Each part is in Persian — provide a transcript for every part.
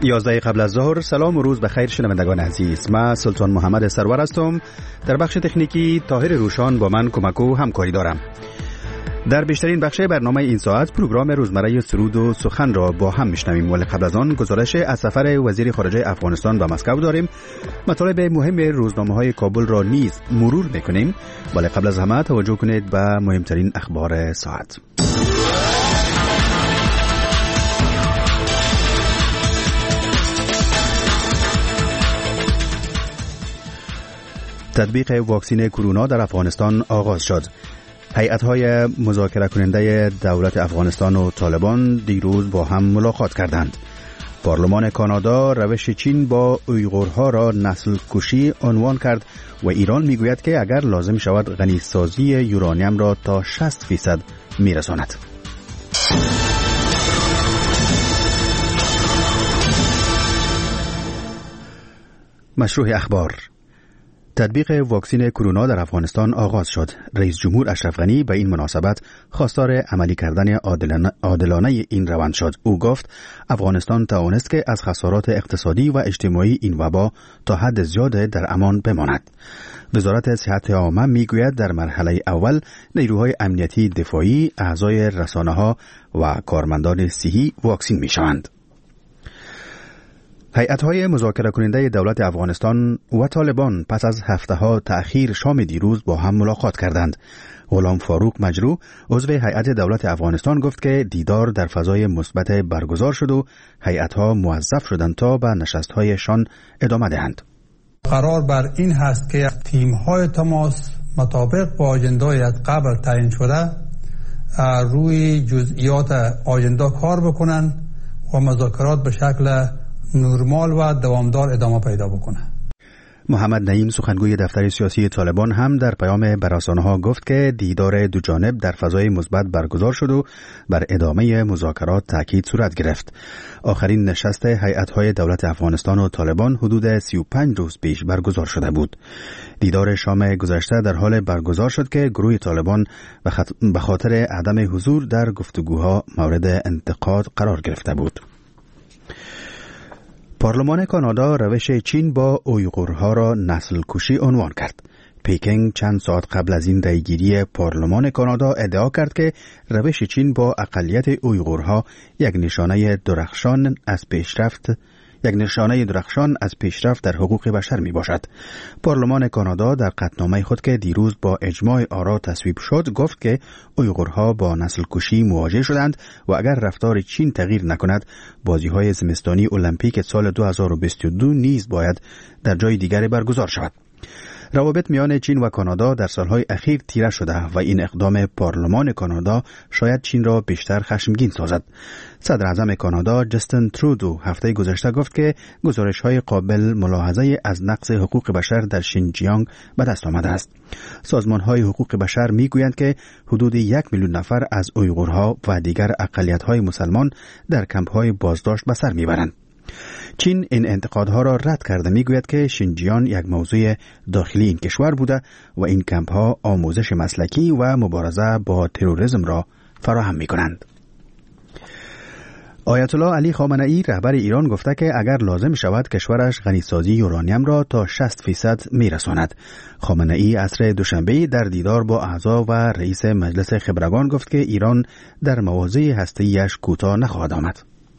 11 قبل از ظهر. سلام و روز بخیر شنوندگان عزیز. من سلطان محمد سرور هستم. در بخش تکنیکی طاهر روشان با من کمک و همکاری دارم. در بیشترین بخش برنامه این ساعت پروگرام روزمره سرود و سخن را با هم میشنویم، ولی قبل از آن گزارش از سفر وزیر خارجه افغانستان به مسکو داریم. مطالب مهم روزنامه‌های کابل را نیز مرور میکنیم، ولی قبل از همه توجه کنید به مهمترین اخبار ساعت. تطبیق واکسن کرونا در افغانستان آغاز شد. هیئت‌های مذاکره کننده دولت افغانستان و طالبان دیروز با هم ملاقات کردند. پارلمان کانادا روش چین با اویغورها را نسل کشی عنوان کرد و ایران میگوید که اگر لازم شود غنیسازی یورانیم را تا 60% میرساند. مشروع اخبار. تطبیق واکسن کرونا در افغانستان آغاز شد. رئیس جمهور اشرف غنی به این مناسبت خواستار عملی کردن عادلانه این روند شد. او گفت افغانستان توانست که از خسارات اقتصادی و اجتماعی این وبا تا حد زیاد در امان بماند. وزارت صحت عامه میگوید در مرحله اول نیروهای امنیتی دفاعی، اعضای رسانه‌ها و کارمندان صحی واکسین میشوند. هیئت‌های مذاکره کننده دولت افغانستان و طالبان پس از هفته‌ها تأخیر شام دیروز با هم ملاقات کردند. غلام فاروق مجروح عضو هیئت دولت افغانستان گفت که دیدار در فضای مثبت برگزار شد و هیئت‌ها موظف شدند تا به نشست‌هایشان ادامه دهند. قرار بر این هست که تیم‌های تماس مطابق با آژنده‌ای از قبل تعیین شده روی جزئیات آژنده کار بکنند و مذاکرات به شکل نرمال و دوامدار ادامه پیدا بکنه. محمد نعیم سخنگوی دفتر سیاسی طالبان هم در پیام به رسانه‌ها گفت که دیدار دو جانب در فضای مثبت برگزار شد و بر ادامه مذاکرات تاکید صورت گرفت. آخرین نشست هیئت‌های دولت افغانستان و طالبان حدود 35 روز پیش برگزار شده بود. دیدار شام گذشته در حال برگزار شد که گروه طالبان به خاطر عدم حضور در گفتگوها مورد انتقاد قرار گرفته بود. پارلمان کانادا روش چین با اویغورها را نسل کشی عنوان کرد. پیکنگ چند ساعت قبل از این رأیگیری پارلمان کانادا ادعا کرد که روش چین با اقلیت اویغورها یک نشانه درخشان از پیشرفت در حقوق بشر می باشد. پارلمان کانادا در قطعنامه خود که دیروز با اجماع آرا تصویب شد گفت که اویغورها با نسل کشی مواجه شدند و اگر رفتار چین تغییر نکند بازی‌های زمستانی المپیک سال 2022 نیز باید در جای دیگری برگزار شود. روابط میان چین و کانادا در سالهای اخیر تیره شده و این اقدام پارلمان کانادا شاید چین را بیشتر خشمگین سازد. صدر اعظم کانادا جستین ترودو هفته گذشته گفت که گزارش‌های قابل ملاحظه از نقض حقوق بشر در شینجیانگ به دست آمده است. سازمان‌های حقوق بشر میگویند که حدود 1 میلیون نفر از اویغورها و دیگر اقلیت‌های مسلمان در کمپ‌های بازداشت به سر میبرند. چین این انتقادها را رد کرده میگوید که شینجیان یک موضوع داخلی این کشور بوده و این کمپ‌ها آموزش مسلکی و مبارزه با تروریسم را فراهم می‌کنند. آیت الله علی خامنه‌ای رهبر ایران گفته که اگر لازم شود کشورش غنیسازی یورانیم را تا 60% میرساند. خامنه‌ای عصر دوشنبه در دیدار با اعضا و رئیس مجلس خبرگان گفت که ایران در مواضع هسته‌ایش کوتاه نخواهد آمد.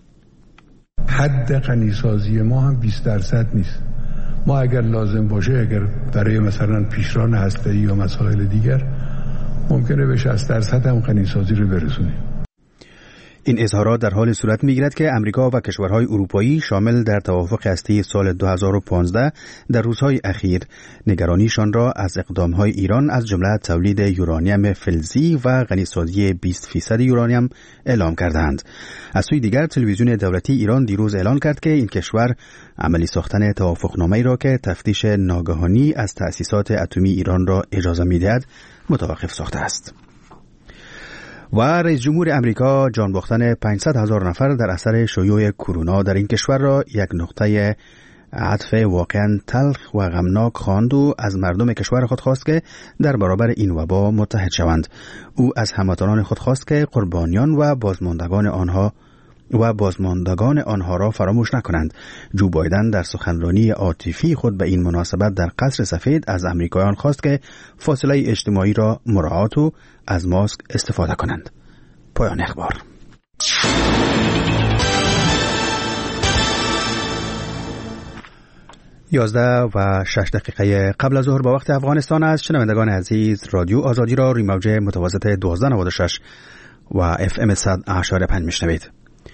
حد غنیسازی ما هم 20% نیست. ما اگر لازم باشه، اگر برای مثلا پیشران هسته‌ای یا مسائل دیگر ممکنه به 60% هم غنیسازی رو برسونیم. این اظهارات در حال صورت می‌گیرد که امریکا و کشورهای اروپایی شامل در توافق هسته‌ای سال 2015 در روزهای اخیر نگرانیشان را از اقدام‌های ایران از جمله تولید یورانیم فلزی و غنیسازی 20% یورانیم اعلام کردند. از سوی دیگر تلویزیون دولتی ایران دیروز اعلان کرد که این کشور عملی ساختن توافقنامه‌ای را که تفتیش ناگهانی از تأسیسات اتمی ایران را اجازه می‌دهد متوقف ساخته است. و رئیس جمهور امریکا جان باختن 500,000 نفر در اثر شیوع کرونا در این کشور را یک نقطه عطف واقعا تلخ و غمناک خواند و از مردم کشور خود خواست که در برابر این وبا متحد شوند. او از هموطنان خود خواست که قربانیان و بازماندگان آنها و بازماندگان آنها را فراموش نکنند. جو بایدن در سخنرانی عاطفی خود به این مناسبت در قصر سفید از امریکایان خواست که فاصله اجتماعی را مراعات و از ماسک استفاده کنند. پایان اخبار. 11:06 قبل از ظهر با وقت افغانستان است. شنوندگان عزیز، رادیو آزادی را روی موج متوسط 1296 و FM 100.5 میشنوید.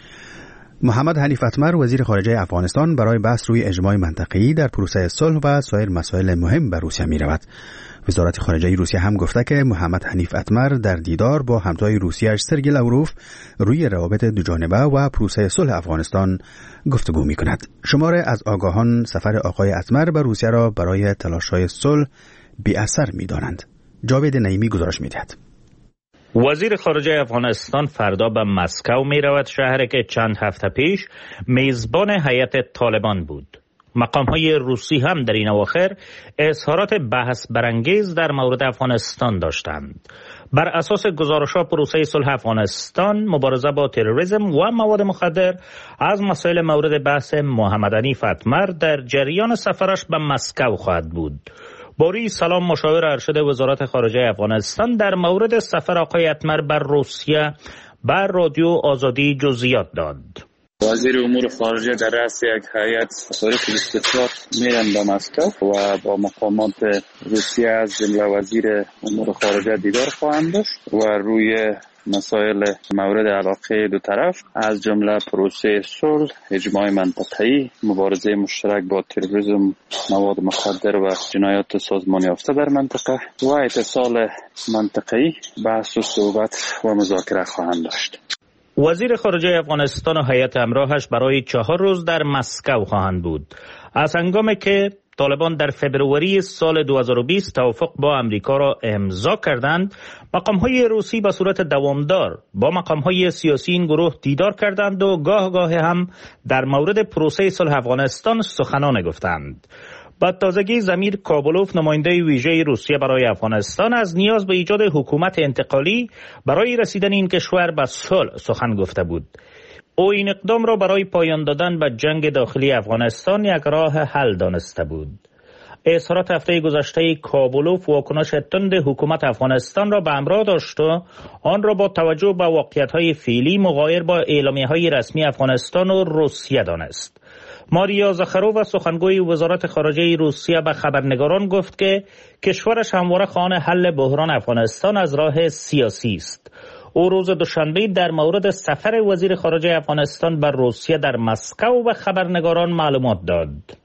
محمد حنیف اتمر وزیر خارجه افغانستان برای بحث روی اجماع منطقه‌ای در پروسه صلح و سایر مسائل مهم به روسیه می رود. وزارت خارجه روسیه هم گفته که محمد حنیف اتمر در دیدار با همتای روسیه‌اش سرگئی لاوروف روی روابط دوجانبه و پروسه صلح افغانستان گفتگو می کند. شماره از آگاهان سفر آقای اتمر به روسیه را برای تلاش‌های صلح بی اثر می دانند. جاوید نعیمی گزارش می دهد. وزیر خارجه افغانستان فردا به مسکو می رود، شهری که چند هفته پیش میزبان هیئت طالبان بود. مقام‌های روسی هم در این اواخر اظهارات بحث برانگیز در مورد افغانستان داشتند. بر اساس گزارش‌ها پروسه صلح افغانستان، مبارزه با تروریسم و مواد مخدر از مسائل مورد بحث محمد حنیف اتمر در جریان سفرش به مسکو خواهد بود. باری سلام، مشاور ارشد وزارت خارجه افغانستان، در مورد سفر آقای اتمر بر روسیه بر رادیو آزادی جزئیات داد. وزیر امور خارجه در رأس یک هیئت طریق استفسار میرن به مسکو و با مقامات روسیه از جمله وزیر امور خارجه دیدار خواهند داشت و روی مسائل مورد علاقه دو طرف از جمله پروسه صلح، اجماع منطقه‌ای، مبارزه مشترک با تروریسم، مواد مخدر و جنایات سازمان یافته در منطقه و اتصال منطقه‌ای بحث و صحبت و مذاکره خواهند داشت. وزیر خارجه افغانستان و هیئت همراهش برای 4 روز در مسکو خواهند بود. از هنگامی که طالبان در فبروری سال 2020 توافق با امریکا را امضا کردند، مقام‌های روسی به صورت دوامدار با مقام‌های سیاسی این گروه دیدار کردند و گاه هم در مورد پروسه صلح افغانستان سخنان گفتند. با تازگی زمیر کابلوف، نماینده ویژه روسیه برای افغانستان، از نیاز به ایجاد حکومت انتقالی برای رسیدن این کشور به صلح سخن گفته بود. او این اقدام را برای پایان دادن به جنگ داخلی افغانستان یک راه حل دانسته بود. اظهارات هفته گذشته کابلوف واکنش تند حکومت افغانستان را به همراه داشت و آن را با توجه به واقعیت‌های فعلی مغایر با اعلامیه‌های رسمی افغانستان و روسیه دانست. ماریا زاخارووا، سخنگوی وزارت خارجه روسیه، به خبرنگاران گفت که کشورش همواره خواهان حل بحران افغانستان از راه سیاسی است. او روز دوشنبه در مورد سفر وزیر خارجه افغانستان به روسیه در مسکو به خبرنگاران معلومات داد.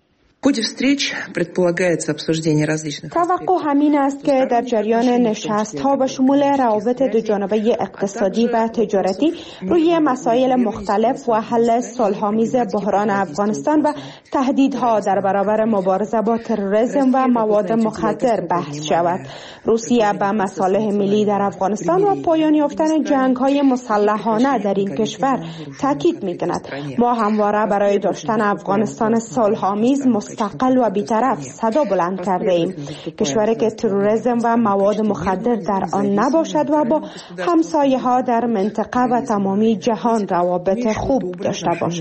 توقع همین است که در جریان نشست‌ها به شمول روابط دوجانبه اقتصادی و تجارتی روی مسائل مختلف و حل صلح‌آمیز بحران افغانستان و تهدیدها در برابر مبارزه با تروریسم و مواد مخدر بحث شود. روسیه به مصالح ملی در افغانستان و پایان یافتن جنگ‌های مسلحانه در این کشور تاکید می‌کند. ما همواره برای داشتن افغانستان صلح‌آمیز، مستقل و بی‌طرف صدا بلند کرده ایم. کشوری که تروریسم و مواد مخدر در آن نباشد و با همسایه‌ها در منطقه و تمامی جهان روابط خوب داشته باشد.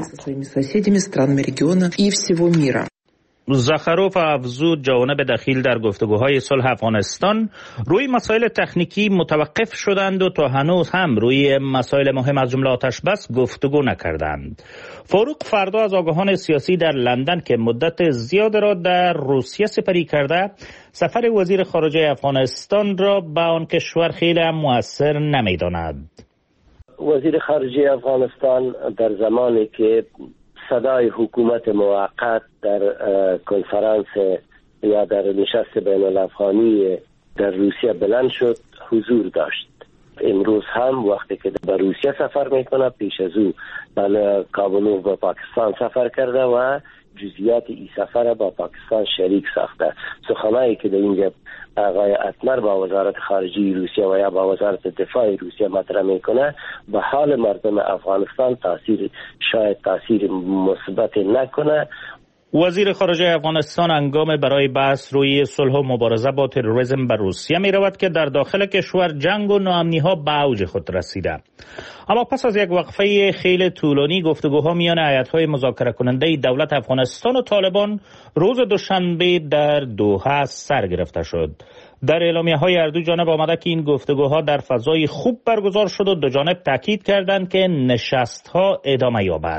زاخاروف افزود جوانب دخیل در گفتگوهای صلح افغانستان روی مسائل تکنیکی متوقف شدند و تا هنوز هم روی مسائل مهم از جمله آتش بس گفتگو نکردند. فاروق فردا از آگاهان سیاسی در لندن که مدت زیاد را در روسیه سپری کرده، سفر وزیر خارجه افغانستان را به آن کشور خیلی هم مؤثر نمی‌داند. وزیر خارجه افغانستان در زمانی که صدای حکومت موقت در کنفرانس یا در نشست بین الافغانی در روسیه بلند شد، حضور داشت. امروز هم وقتی که به روسیه سفر میکنه، پیش از او به کابل و پاکستان سفر کرده و جزئیات این سفر با پاکستان شریک ساخته. سخنانی که در اینجا آقای اتمر با وزارت خارجه روسیه و یا با وزارت دفاع روسیه مطرح میکنه، به حال مردم افغانستان شاید تاثیر مثبت نکنه. وزیر خارجه افغانستان هنگام برای بحث روی صلح و مبارزه با تروریسم به روسیه می رود که در داخل کشور جنگ و ناامنی ها به اوج خود رسیده. اما پس از یک وقفه خیلی طولانی گفتگوها میان هیئت‌های مذاکره کننده دولت افغانستان و طالبان روز دوشنبه در دوحه سر گرفته شد. در اعلامیه‌های هر دو جانب آمده که این گفتگوها در فضای خوب برگزار شد و دو جانب تاکید کردند که نشست‌ها ادامه یابد.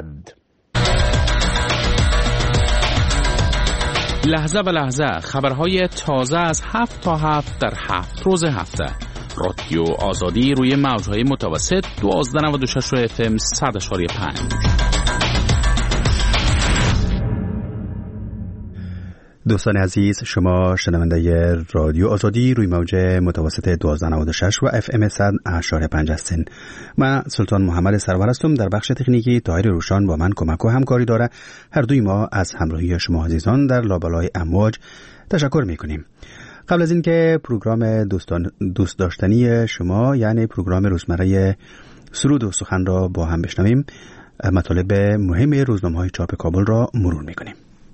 لحظه به لحظه خبرهای تازه از 7 تا 7 در 7 روز هفته. رادیو آزادی روی موجهای متوسط 1296 FM 100.5. دوستان عزیز، شما شنونده رادیو آزادی روی موج متوسط 1296 و FM 100.5 هستین. من سلطان محمد سرور هستم. در بخش تکنیکی طاهر روشان با من کمک و همکاری داره. هر دوی ما از همراهی شما عزیزان در لابلای امواج تشکر میکنیم. قبل از اینکه پروگرام دوست داشتنی شما یعنی پروگرام روزمره سرود و سخن را با هم بشنویم، مطالب مهم روزنامه‌های چاپ کابل را مرور میکنیم.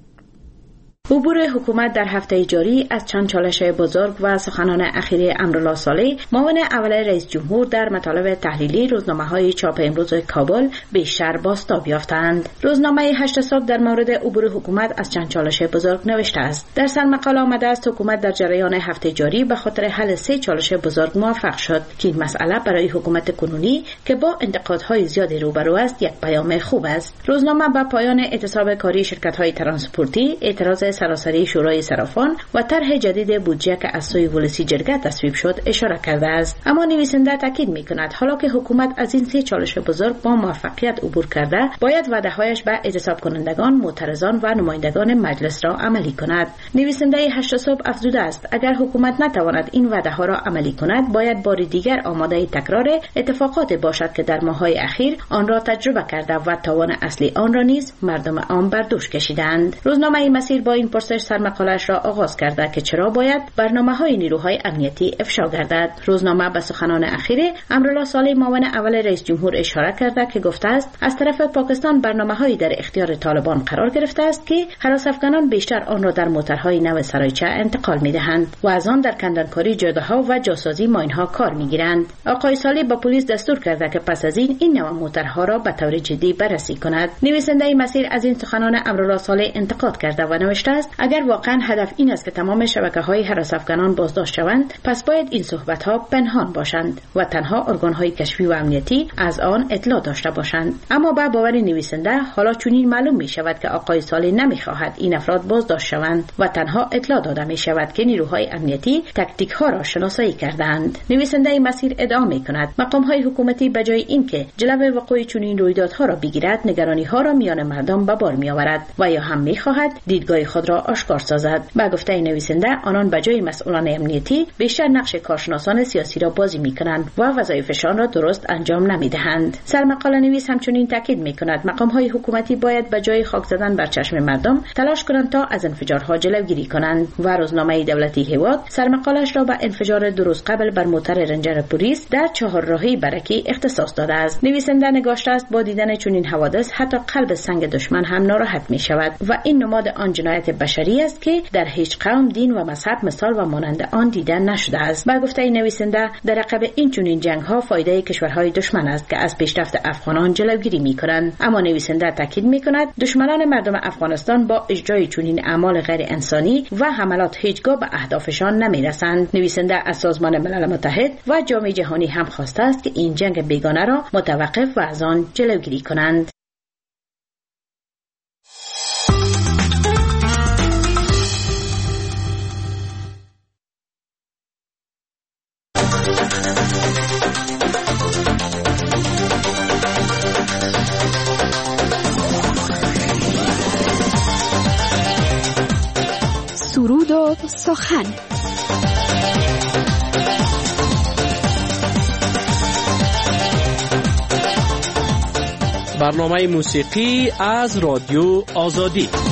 عبور حکومت در هفته جاری از چند چالش بزرگ و سخنان اخیر امرالله صالح معاون اول رئیس جمهور در مطالب تحلیلی روزنامه‌های چاپ امروز کابل بیشتر بازتاب یافتند. روزنامه 8 صبح در مورد عبور حکومت از چند چالش بزرگ نوشته است. در سرمقاله آمده است حکومت در جریان هفته جاری به خاطر حل 3 چالش بزرگ موفق شد که این مسئله برای حکومت کنونی که با انتقادهای زیادی روبرو است یک پیام خوب است. روزنامه با پایان اعتصاب کاری شرکت‌های ترانسپورتی، اعتراض سراسری شورای صرافان و طرح جدید بودجه که از سوی ولسی جرگه تصویب شد اشاره کرده است. اما نویسنده تاکید می‌کند حالا که حکومت از این 3 چالش بزرگ با موفقیت عبور کرده، باید وعده‌هایش به اعتصاب کنندگان، معترضان و نمایندگان مجلس را عملی کند. نویسنده 8 صبح افزوده است اگر حکومت نتواند این وعده‌ها را عملی کند، باید بار دیگر آماده تکرار اتفاقات باشد که در ماه‌های اخیر آن را تجربه کرده و توان اصلی آن را نیز مردم عام بر دوش کشیدند. روزنامه مسیر با این پرسش سرمقاله‌اش را آغاز کرده که چرا باید برنامه‌های نیروهای امنیتی افشا گردد. روزنامه به سخنان اخیر امرالله صالح معاون اول رئیس جمهور اشاره کرده که گفته است از طرف پاکستان برنامه‌هایی در اختیار طالبان قرار گرفته است که هراس افغانان بیشتر آن را در موترهای نو سرایچه انتقال می‌دهند و از آن در کندنکاری جاده‌ها و جاسازی ماین‌ها کار می‌گیرند. آقای صالح با پلیس دستور کرده که پس از این نوع موترها را به طور جدی بررسی کند. نویسنده مسیر از این سخنان امرالله صالح انتقاد کرده و نوشته است اگر واقعا هدف این است که تمام شبکه‌های هراس افغانان بازداشت شوند، پس باید این صحبت‌ها پنهان باشند و تنها ارگان‌های کشفی و امنیتی از آن اطلاع داشته باشند. اما با باور نویسنده حالا چنین معلوم می‌شود که آقای صالح نمی‌خواهد این افراد بازداشت شوند و تنها اطلاع داده می‌شود که نیروهای امنیتی تاکتیک‌ها را شناسایی کردند. نویسنده مسیر ادعا می‌کند مقام‌های حکومتی به جای اینکه جلو وقوع چنین رویدادها را بگیرد، نگرانی‌ها را میان مردم به بار می‌آورد و یا هم می‌خواهد دیدگاه خود را آشکار سازد. با گفته نویسنده آنان به جای مسئولان امنیتی بیشتر نقش کارشناسان سیاسی را بازی می‌کنند و وظایفشان را درست انجام نمی‌دهند. سرمقاله نویس همچنین تاکید می‌کند مقام‌های حکومتی باید به جای خاک زدن بر چشم مردم تلاش کنند تا از انفجارها جلوگیری کنند و روزنامه دولتی هیواد سرمقاله‌اش را به انفجار 2 روز قبل بر موتر رنجر پلیس در چهارراهی برکی اختصاص داده است. نویسنده نگاشته است با دیدن چنین حوادث حتی قلب سنگ دشمن هم ناراحت می‌شود و این نماد آن جنایت بشری است که در هیچ قوم، دین و مذهب مثال و مانند آن دیدن نشده است. با گفته نویسنده در عقب این چنین جنگ‌ها فایده کشورهای دشمن است که از پیشرفت افغانان جلوگیری می‌کنند. اما نویسنده تاکید می‌کند دشمنان مردم افغانستان با اجرای چنین اعمال غیر انسانی و حملات هیچگاه به اهدافشان نمی‌رسند. نویسنده از سازمان ملل متحد و جامعه جهانی هم خواسته است که این جنگ بیگانه را متوقف و از آن جلوگیری کنند. سرود و سخن. برنامه موسیقی از رادیو آزادی.